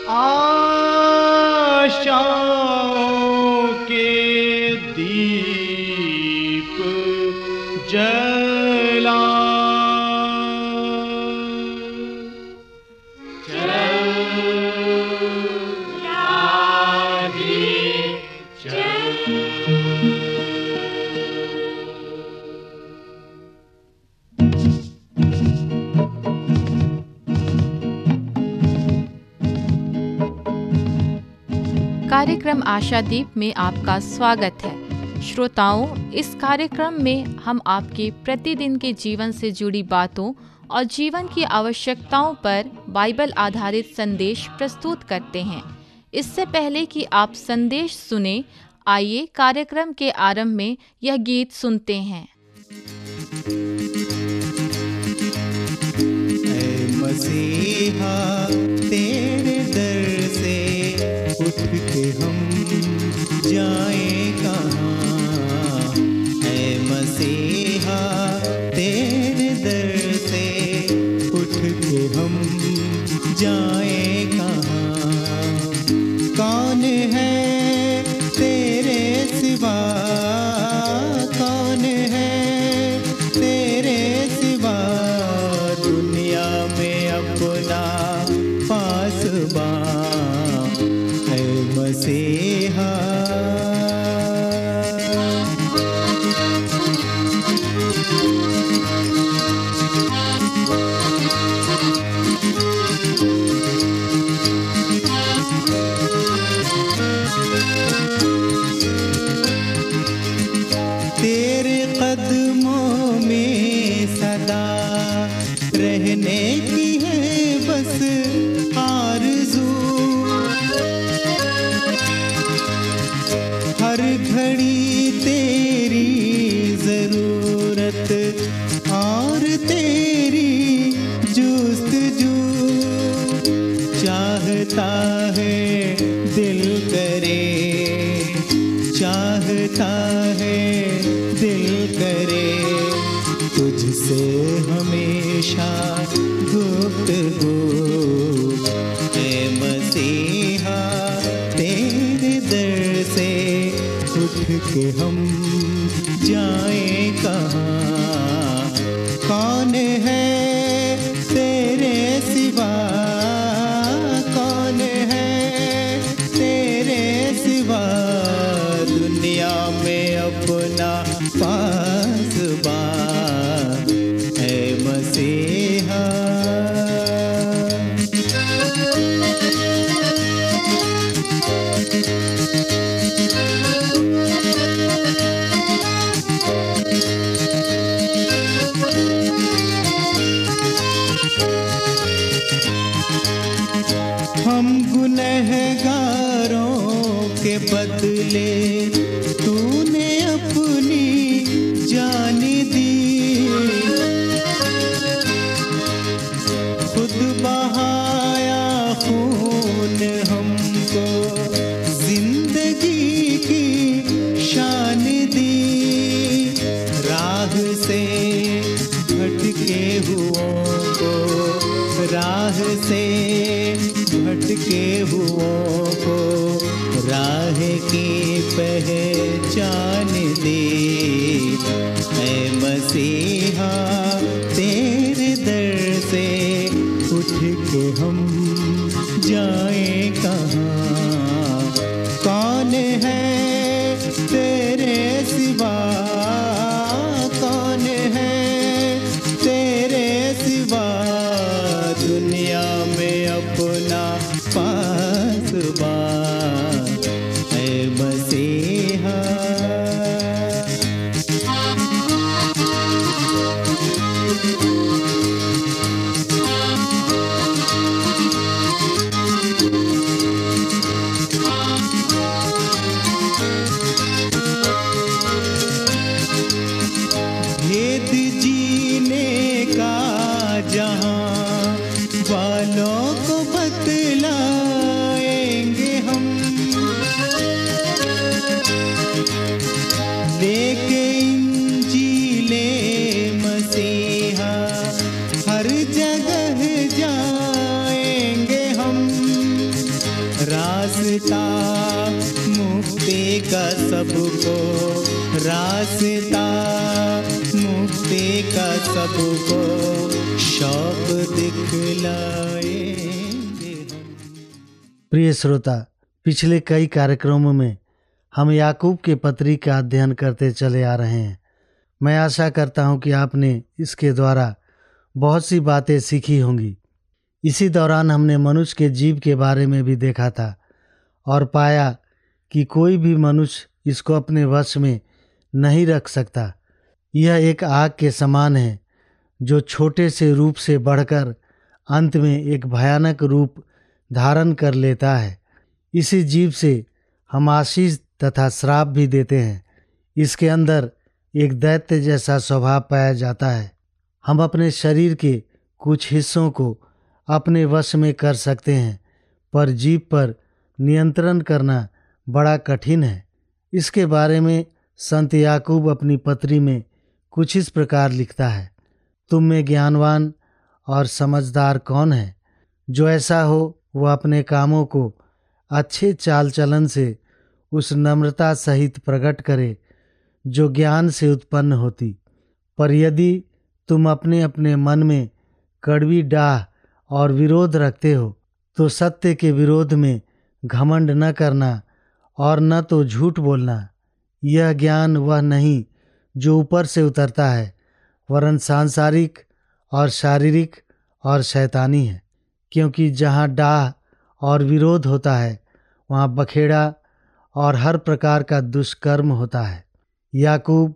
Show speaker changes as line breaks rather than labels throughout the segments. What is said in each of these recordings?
आशाओं के दीप जला
कार्यक्रम आशादीप में आपका स्वागत है। श्रोताओं, इस कार्यक्रम में हम आपके प्रतिदिन के जीवन से जुड़ी बातों और जीवन की आवश्यकताओं पर बाइबल आधारित संदेश प्रस्तुत करते हैं। इससे पहले कि आप संदेश सुने, आइए कार्यक्रम के आरंभ में यह गीत सुनते हैं।
ऐ मसीहा तेरे दर से उठ के हम जाएं कहाँ। ऐ मसीहा तेरे दर से उठ के हम जाएं कहाँ। कौन है तेरे सिवा, कौन है तेरे सिवा दुनिया में अपना पासबां। है मसीहा तेरे कदमों में सदा रहने की है बस आरज़ू। हर घड़ी तेरी ज़रूरत और तेरी जुस्तजू। चाहता है दिल करे, चाहता है दिल करे तुझसे हमेशा गुफ्तगू। ऐ मसीहा तेरे दर से उठ के हम जाएं कहाँ। कौन है तेरे सिवा, कौन है तेरे सिवा दुनिया में अपना पासबां। है मसीहा हम गुनहगारों के बदले तूने अपनी जान दी। खुद बहाया खून हमको जिंदगी की शान दी। राह से भटके हुओं को, राह से भटके हुओं को राह की पहचान दे। ऐ मसीहा तेरे दर से उठ के हम जाएं कहाँ। कौन है तेरे सिवा, कौन है तेरे सिवा दुनिया में अपना पासबां। है मसीहा भेद जीने का जहां वालों को बतलाएंगे हम। रास्ता मुक्ति का सबको, रास्ता मुक्ति का सबको शौक दिखलाएंगे हम।
प्रिय श्रोता, पिछले कई कार्यक्रमों में हम याकूब के पत्री का अध्ययन करते चले आ रहे हैं। मैं आशा करता हूं कि आपने इसके द्वारा बहुत सी बातें सीखी होंगी। इसी दौरान हमने मनुष्य के जीव के बारे में भी देखा था और पाया कि कोई भी मनुष्य इसको अपने वश में नहीं रख सकता। यह एक आग के समान है जो छोटे से रूप से बढ़कर अंत में एक भयानक रूप धारण कर लेता है। इसी जीव से हम आशीष तथा श्राप भी देते हैं। इसके अंदर एक दैत्य जैसा स्वभाव पाया जाता है। हम अपने शरीर के कुछ हिस्सों को अपने वश में कर सकते हैं, पर जीव पर नियंत्रण करना बड़ा कठिन है। इसके बारे में संत याकूब अपनी पत्री में कुछ इस प्रकार लिखता है, तुम में ज्ञानवान और समझदार कौन है? जो ऐसा हो वह अपने कामों को अच्छे चाल चलन से उस नम्रता सहित प्रकट करे जो ज्ञान से उत्पन्न होती। पर यदि तुम अपने अपने मन में कड़वी डाह और विरोध रखते हो तो सत्य के विरोध में घमंड न करना और न तो झूठ बोलना। यह ज्ञान वह नहीं जो ऊपर से उतरता है, वरन सांसारिक और शारीरिक और शैतानी है। क्योंकि जहाँ डाह और विरोध होता है वहाँ बखेड़ा और हर प्रकार का दुष्कर्म होता है। याकूब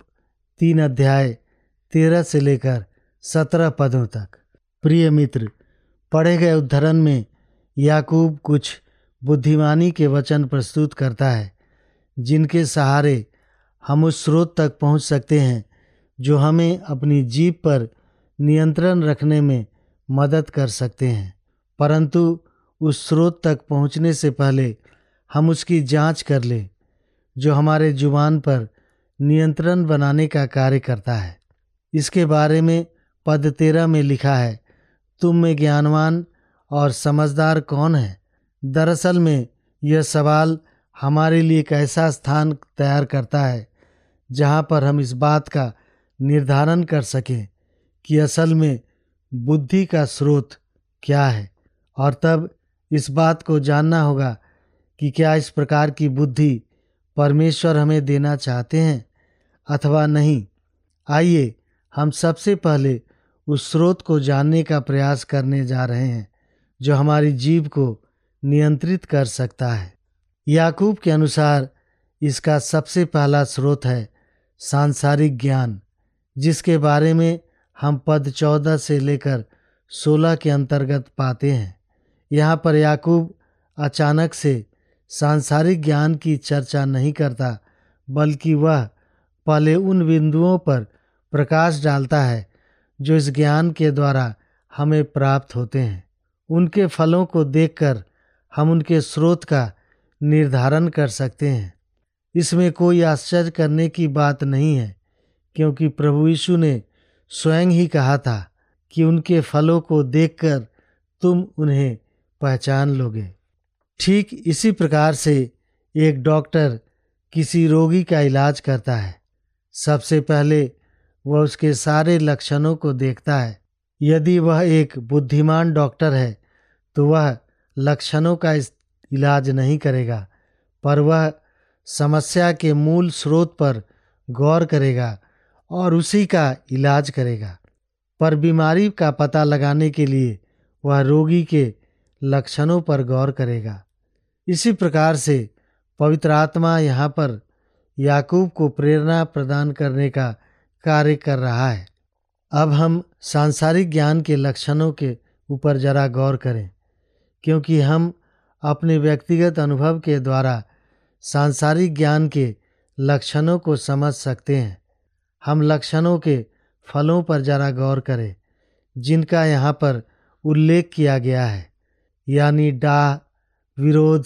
3 अध्याय 13 से लेकर 17 पदों तक। प्रिय मित्र, पढ़े गए उद्धरण में याकूब कुछ बुद्धिमानी के वचन प्रस्तुत करता है जिनके सहारे हम उस स्रोत तक पहुंच सकते हैं जो हमें अपनी जीभ पर नियंत्रण रखने में मदद कर सकते हैं। परंतु उस स्रोत तक पहुंचने से पहले हम उसकी जांच कर लें जो हमारे जुबान पर नियंत्रण बनाने का कार्य करता है। इसके बारे में पद 13 में लिखा है, तुम में ज्ञानवान और समझदार कौन है? दरअसल में यह सवाल हमारे लिए एक ऐसा स्थान तैयार करता है जहाँ पर हम इस बात का निर्धारण कर सकें कि असल में बुद्धि का स्रोत क्या है, और तब इस बात को जानना होगा कि क्या इस प्रकार की बुद्धि परमेश्वर हमें देना चाहते हैं अथवा नहीं। आइए हम सबसे पहले उस स्रोत को जानने का प्रयास करने जा रहे हैं जो हमारी जीभ को नियंत्रित कर सकता है। याकूब के अनुसार इसका सबसे पहला स्रोत है सांसारिक ज्ञान, जिसके बारे में हम पद 14 से लेकर 16 के अंतर्गत पाते हैं। यहाँ पर याकूब अचानक से सांसारिक ज्ञान की चर्चा नहीं करता, बल्कि वह पहले उन बिंदुओं पर प्रकाश डालता है जो इस ज्ञान के द्वारा हमें प्राप्त होते हैं। उनके फलों को देखकर हम उनके स्रोत का निर्धारण कर सकते हैं। इसमें कोई आश्चर्य करने की बात नहीं है, क्योंकि प्रभु यीशु ने स्वयं ही कहा था कि उनके फलों को देखकर तुम उन्हें पहचान लोगे। ठीक इसी प्रकार से एक डॉक्टर किसी रोगी का इलाज करता है। सबसे पहले वह उसके सारे लक्षणों को देखता है। यदि वह एक बुद्धिमान डॉक्टर है तो वह लक्षणों का इलाज नहीं करेगा, पर वह समस्या के मूल स्रोत पर गौर करेगा और उसी का इलाज करेगा। पर बीमारी का पता लगाने के लिए वह रोगी के लक्षणों पर गौर करेगा। इसी प्रकार से पवित्र आत्मा यहाँ पर याकूब को प्रेरणा प्रदान करने का कार्य कर रहा है। अब हम सांसारिक ज्ञान के लक्षणों के ऊपर जरा गौर करें, क्योंकि हम अपने व्यक्तिगत अनुभव के द्वारा सांसारिक ज्ञान के लक्षणों को समझ सकते हैं। हम लक्षणों के फलों पर जरा गौर करें जिनका यहाँ पर उल्लेख किया गया है, यानी डाह, विरोध,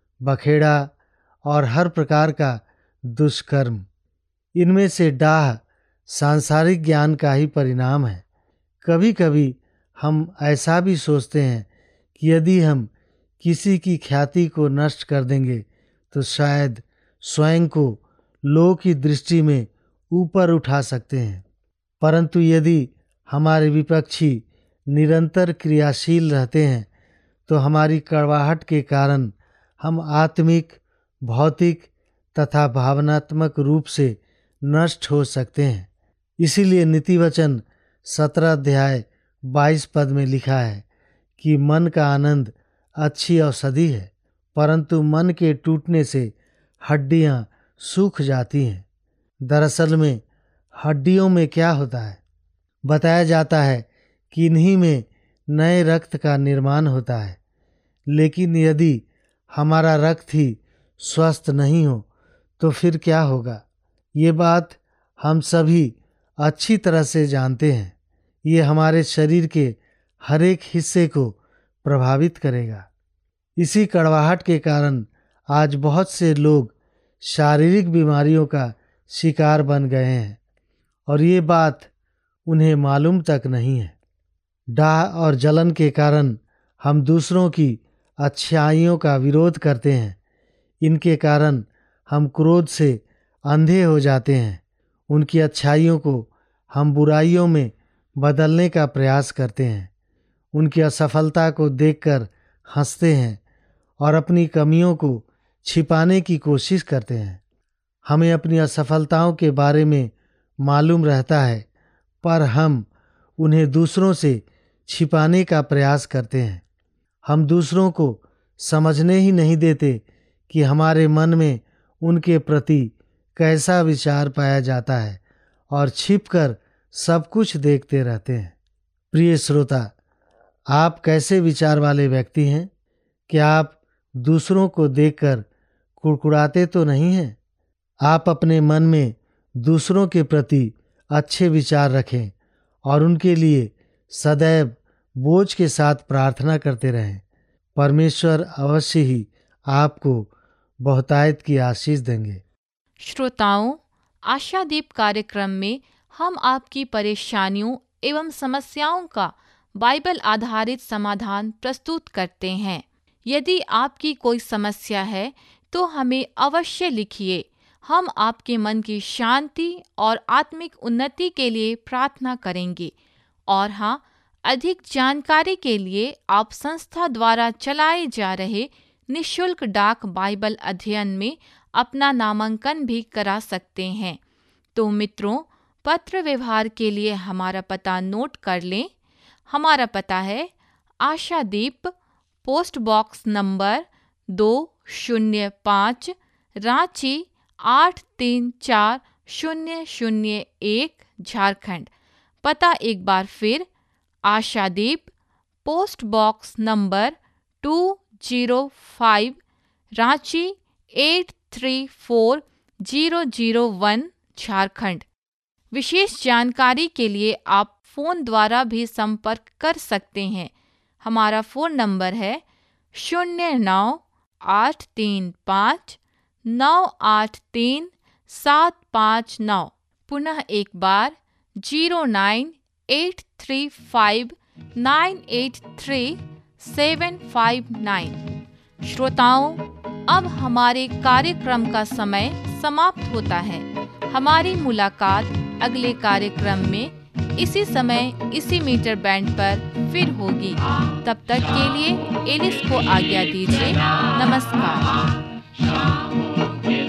बखेड़ा और हर प्रकार का दुष्कर्म। इनमें से डाह सांसारिक ज्ञान का ही परिणाम है। कभी कभी हम ऐसा भी सोचते हैं कि यदि हम किसी की ख्याति को नष्ट कर देंगे तो शायद स्वयं को लोग की दृष्टि में ऊपर उठा सकते हैं। परंतु यदि हमारे विपक्षी निरंतर क्रियाशील रहते हैं तो हमारी कड़वाहट के कारण हम आत्मिक, भौतिक तथा भावनात्मक रूप से नष्ट हो सकते हैं। इसीलिए नीतिवचन 17 अध्याय 22 पद में लिखा है कि मन का आनंद अच्छी औषधि है, परंतु मन के टूटने से हड्डियां सूख जाती हैं। दरअसल में हड्डियों में क्या होता है? बताया जाता है कि इन्हीं में नए रक्त का निर्माण होता है। लेकिन यदि हमारा रक्त ही स्वस्थ नहीं हो तो फिर क्या होगा? ये बात हम सभी अच्छी तरह से जानते हैं। ये हमारे शरीर के हर एक हिस्से को प्रभावित करेगा। इसी कड़वाहट के कारण आज बहुत से लोग शारीरिक बीमारियों का शिकार बन गए हैं और ये बात उन्हें मालूम तक नहीं है। डाह और जलन के कारण हम दूसरों की अच्छाइयों का विरोध करते हैं। इनके कारण हम क्रोध से अंधे हो जाते हैं। उनकी अच्छाइयों को हम बुराइयों में बदलने का प्रयास करते हैं। उनकी असफलता को देखकर हंसते हैं और अपनी कमियों को छिपाने की कोशिश करते हैं। हमें अपनी असफलताओं के बारे में मालूम रहता है, पर हम उन्हें दूसरों से छिपाने का प्रयास करते हैं। हम दूसरों को समझने ही नहीं देते कि हमारे मन में उनके प्रति कैसा विचार पाया जाता है और छिपकर सब कुछ देखते रहते हैं। प्रिय श्रोता, आप कैसे विचार वाले व्यक्ति हैं? क्या आप दूसरों को देखकर कुड़कुड़ाते तो नहीं हैं? आप अपने मन में दूसरों के प्रति अच्छे विचार रखें और उनके लिए सदैव बोझ के साथ प्रार्थना करते रहें। परमेश्वर अवश्य ही आपको बहुतायत की आशीष देंगे।
श्रोताओं, आशादीप कार्यक्रम में हम आपकी परेशानियों एवं समस्याओं का बाइबल आधारित समाधान प्रस्तुत करते हैं। यदि आपकी कोई समस्या है तो हमें अवश्य लिखिए। हम आपके मन की शांति और आत्मिक उन्नति के लिए प्रार्थना करेंगे। और हाँ, अधिक जानकारी के लिए आप संस्था द्वारा चलाए जा रहे निःशुल्क डाक बाइबल अध्ययन में अपना नामांकन भी करा सकते हैं। तो मित्रों, पत्र व्यवहार के लिए हमारा पता नोट कर लें। हमारा पता है Ashadeep, post box number 205, Ranchi 834001, Jharkhand. पता एक बार फिर, Ashadeep, post box number 205, Ranchi 834001, Jharkhand. विशेष जानकारी के लिए आप फ़ोन द्वारा भी संपर्क कर सकते हैं। हमारा फ़ोन नंबर है 09835983 पुनः एक बार 09835983759। श्रोताओं, अब हमारे कार्यक्रम का समय समाप्त होता है। हमारी मुलाकात अगले कार्यक्रम में इसी समय इसी मीटर बैंड पर फिर होगी। तब तक के लिए एलिस को आज्ञा दीजिए। नमस्कार।